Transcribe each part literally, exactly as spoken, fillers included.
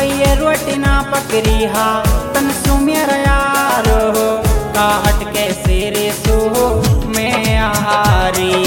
अये रोटी ना पकड़ी हा तन सु मेरा यारो का हटके सिरे सु मैं आहारी।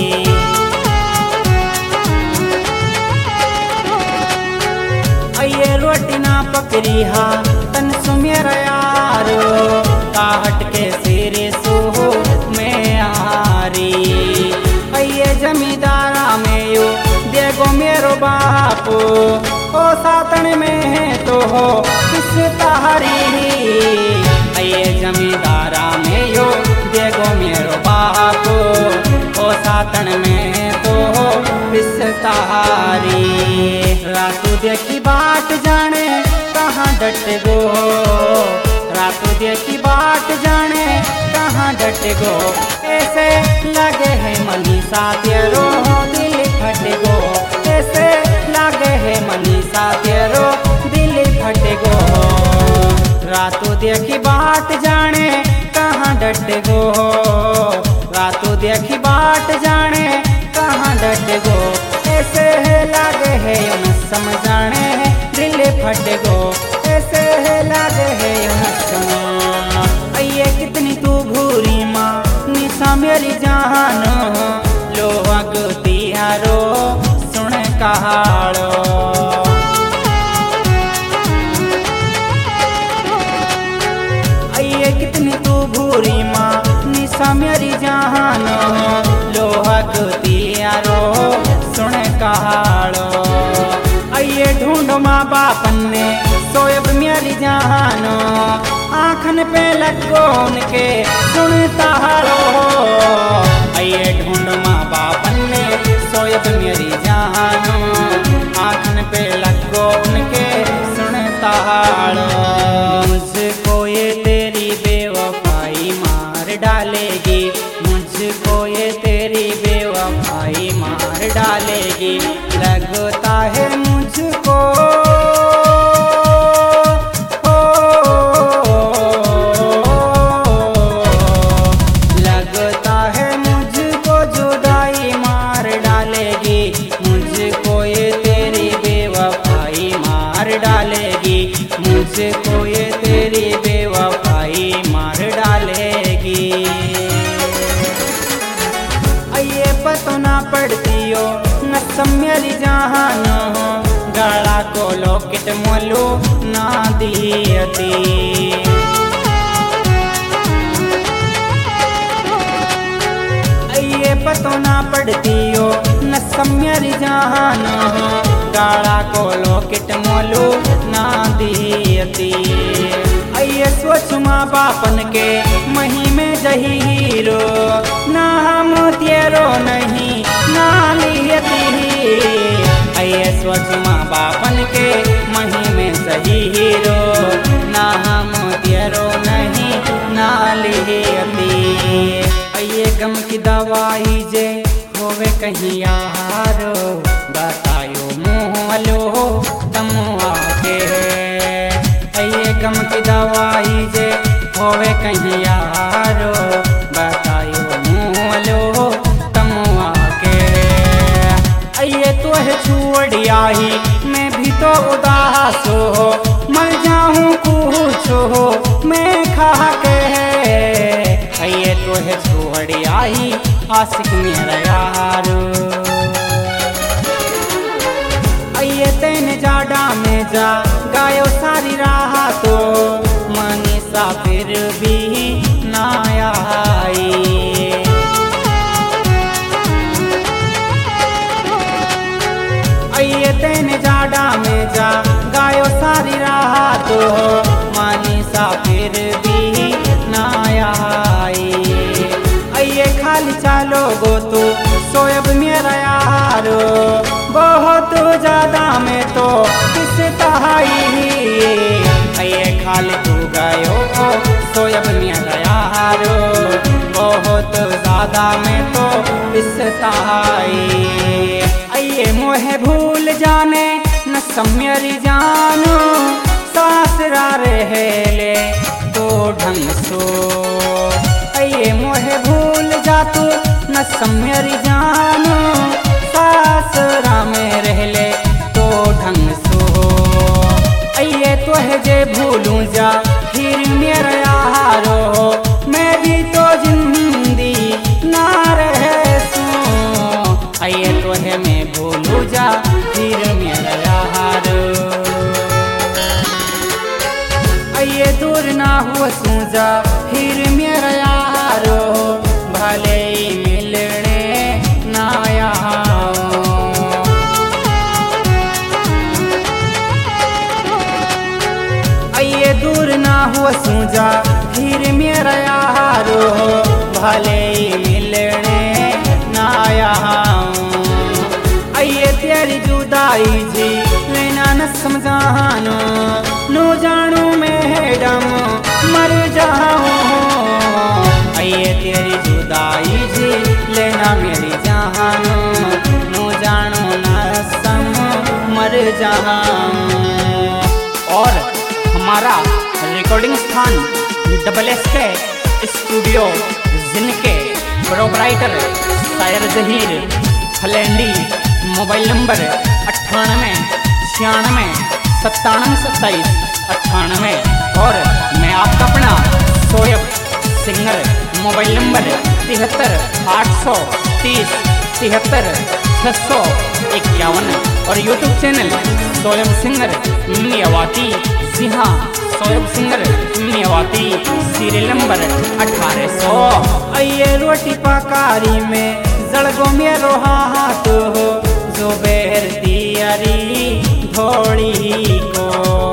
अये रोटी ना पकड़ी हा तन सु मेरा यारो का हटके सिरे सु मैं आहारी। अये जमींदारा में यो देगो मेरो बापू ओ सातन में तो हो किस तारी। अये जमींदारा में यो देगो मेरो बाप ओ सातन में तो हो किस तारी। रातू देखी बाट जाने कहाँ डट गो, रातू देखी बाट जाने कहाँ डट गो। ऐसे लगे है मनीषा तेरो दिल फट गो, ऐसे लगे है मनीषा तेरो दिल फट गो। रातू देखी बाट जाने कहाँ डट गो, रातू देखी बाट जाने कहाँ डट गो। ऐसे लगे है न समझाने दिल फट गो, ऐसे लगे है न समझ। अये कितनी तू भूरी माँ निशा मेरी जान लो अगती हारो सुन कहाड़ो। अये कितनी तू भूरी माँ निशा मेरी जान लो अगती हारो सुन कहाड़ो। अये ढूंढो माँ बापन ने सोयब मेरी जान आँखन पे लगो उनके सुनता हारो। अये ढूंढो माँ बापन ने सोयब मेरी जान आँखन पे लगो उनके सुनता हारो। मुझको ये तेरी बेवफाई मार डालेगी, मुझको ये तेरी बेवफाई मार डालेगी। लगता है मुझको लगता है मुझको जुदाई मार डालेगी, मुझको ये तेरी बेवफाई मार डालेगी, मुझको ये तेरी बेवफाई मार डालेगी। अये पतो ना पड़ती हो न मेरी जान गला को लोकेट मोलू ना दियती। अये पतो ना पड़ती हो न मेरी जान गला को लोकेट मोलू ना दियती। अये सोच माँ बापन के मही में जही हीरो ना हम तेरो नहीं ना लियती। अये सोच माँ बापन के मही में सही हीरो ना हम तेरो नहीं ना लियती। अये गम की दवाई जे होवे कहीं यारो बतायो मुँह लो तमुआ के। अये गम की दवाई जे होवे कहीं यारो बतायो मुँह लो तमुआ के। अये तो है छोड़ आई मैं भी तो उदास हो, मर जाऊँ कुछ हो मैं खा के। अये तो है छोड़ आई आशिक मेरा यारो। अये तेने जाडा में जा गायो सारी राह तो मनीषा फिर भी ना आई। अये तेने जाडा में जा गायो सारी राह तो मनीषा फिर भी ना आई। अये खाली चालो गो तू सोयब मेरा यारो बहुत ज्यादा में तो किस तहाई। अये खाली तू गयो सोयब मेरा यारो बहुत ज्यादा में तो किस तहाई। अये मोहे भूल जाने न मेरी जानो सासरा रहेले तो ढंग सो। अये मोहे भूल जा तू न मेरी जानो सासरा में रहले तो ढंग सो। तो है जे भूलूं जा फिर मेरा यारो मैं भी तो जिंदगी ना रहे सो आइए तो है मैं भूलूं जा फिर मेरा यारो आइए दूर ना हुआ सूझा फिर मेरा यारो भले ही मिलने ना आओ आइए दूर ना हुआ सूझा फिर मेरा यारो भले ही मिलने ना आओ आइए तेरी जुदाई जी लेना न समझानो नो जानू मैडम मर जाऊं आइए तेरी जुदाई जी लेना मेरी जानो नो जानू न सम मर जाऊं। और हमारा रिकॉर्डिंग स्थान डबल एस के स्टूडियो जिनके प्रोपराइटर शायर जहीर फलेंडी मोबाइल नंबर अट्ठानवे छियानवे सत्तानवे सत्ताईस अट्ठानवे और मैं आपका अपना सोयब सिंगर मोबाइल नंबर तिहत्तर आठ सौ तीस तिहत्तर छः सौ इक्यावन और YouTube channel Soyab singer Mewati ji हाँ Soyab singer Mewati serial number अठारह सौ। आइए रोटी पकारी में जड़गो मेरो हाथ हो जो बेर दियारी धोड़ी को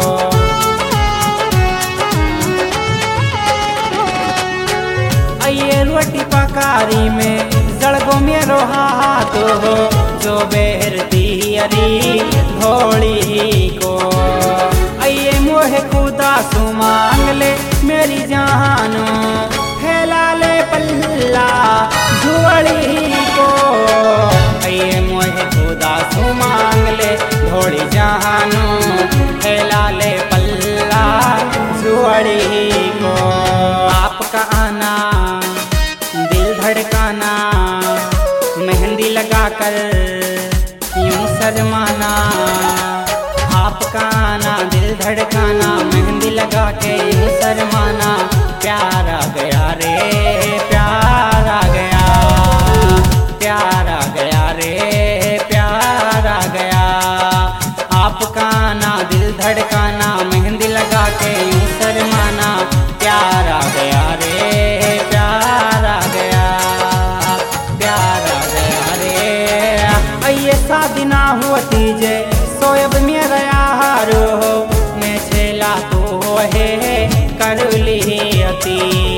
आइए रोटी पकारी में जड़गो मेरो हाथ हो जो बेर दियारी धोड़ी को आइए मोहे खुदा सु मांग ले मेरी जान फैला ले पल्ला झुआड़ी को आइए मोहे खुदा सु मांग ले धोड़ी जानो फैला ले पल्ला झुआड़ी को आपका आना दिल धड़काना मेहंदी लगाकर यूं शर्माना आपका आना दिल धड़काना मेहंदी लगा के यूं शर्माना प्यार आ गया रे प्यार आ गया प्यार आ गया रे प्यार आ गया आपका आना दिल धड़काना मेहंदी लगा के यूं शर्माना प्यार आ गया रे प्यार आ गया प्यार आ गया रे। आइए शादी ना होती जे सोयब मेरा यारो मैं छेला तो है कर लियती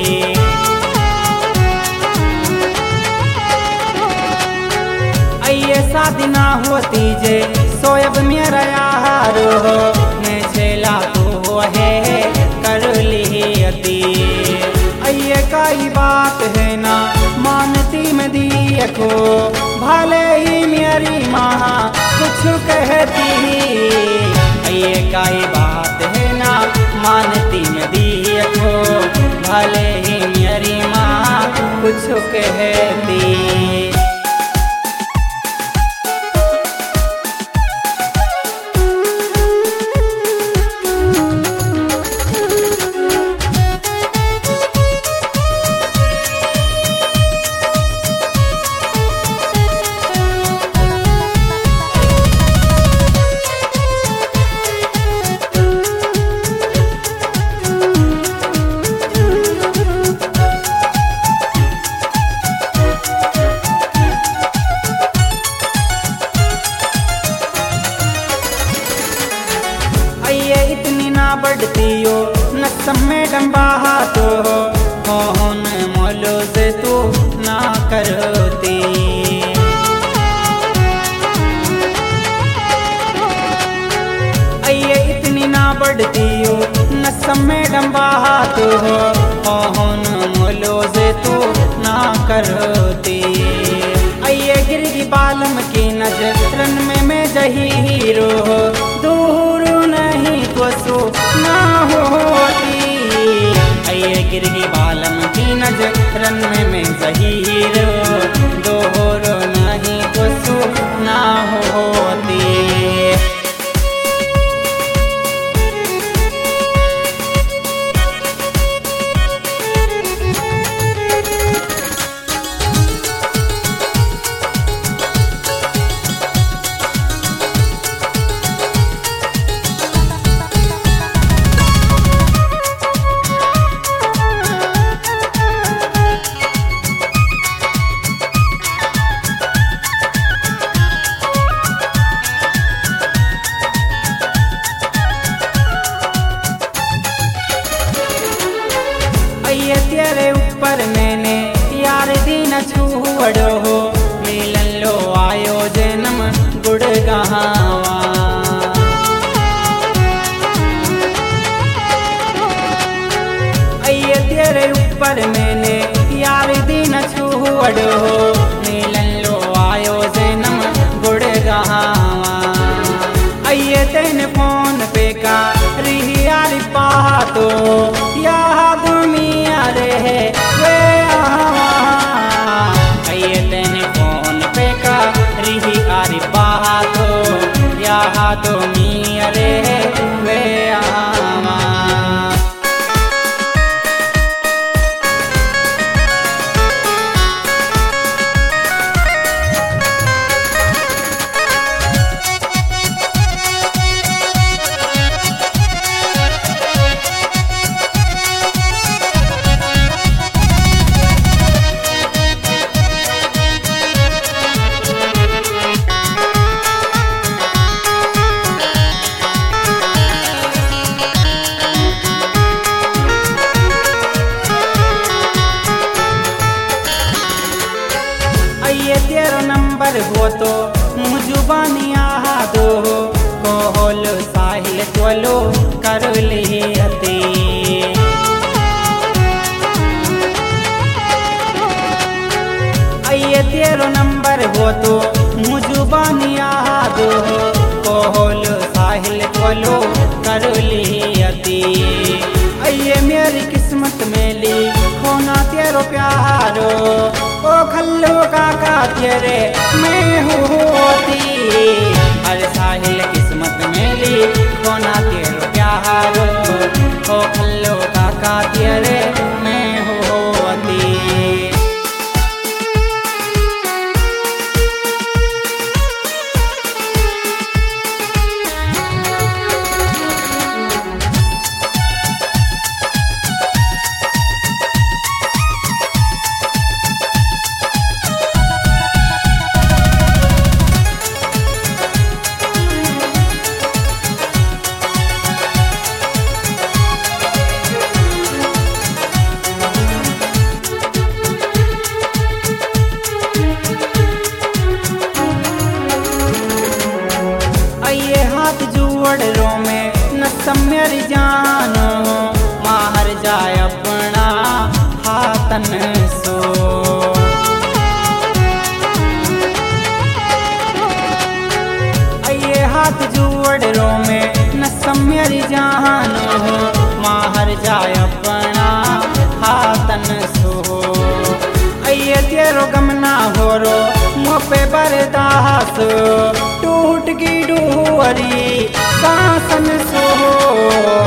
आइए शादी ना होती जे सोयब मेरा यारो मैं छेला तो है कर लियती आइए काई बात है ना मानती में देखो भले ही मेरी माँ कुछ कहती आइए काई बात है ना मानती में देखो भले ही मेरी माँ कुछ कहती। बढ़ती हो नसम में डम्बा तो हो न मोलो से तू ना करती आइए इतनी ना बढ़ती हो नसम में डम्बा तो हो न मोलो से तू ना करती आइए गिरगी बालम की नजरन में मैं जहीरो दूर नहीं तो सो ना होती आइए गिरगी बालम की नजरन में मैं जहीरो दूर नहीं तो सो ना होती। पर मैंने यार दिन छुड़ो मिलन लो आयो जन्म गुड़ गहावा आइए तेन फोन पे का रिही यार पातो याद मिया रे वे आवा आइए तेन फोन पे का रिही यार पातो याद मिया रे वे आवा ये तेरो नंबर हो तो मुजुबानिया दो कोहल साहिल चलो कर ले हते ये तेरो नंबर हो तो मुजुबानिया दो कोहल साहिल चलो कर ले हते ये मेरी किस्मत में ली खोना तेरो प्यारो ओ खल्लो काका तेरे मैं होती हर साहिल किस्मत में ली खोना तेरो प्यारो ओ खल्लो काका तेरे मैं होती ये हाथ जोड़ रो में न मेरी जानो माहर जाए अपना हाथन सो ये हाथ जोड़ रो में न मेरी जानो माहर जाए अपना हाथन सो ये तेरो गमना हो रो मुँह पे बरदास टूट की डूहरी सासन सो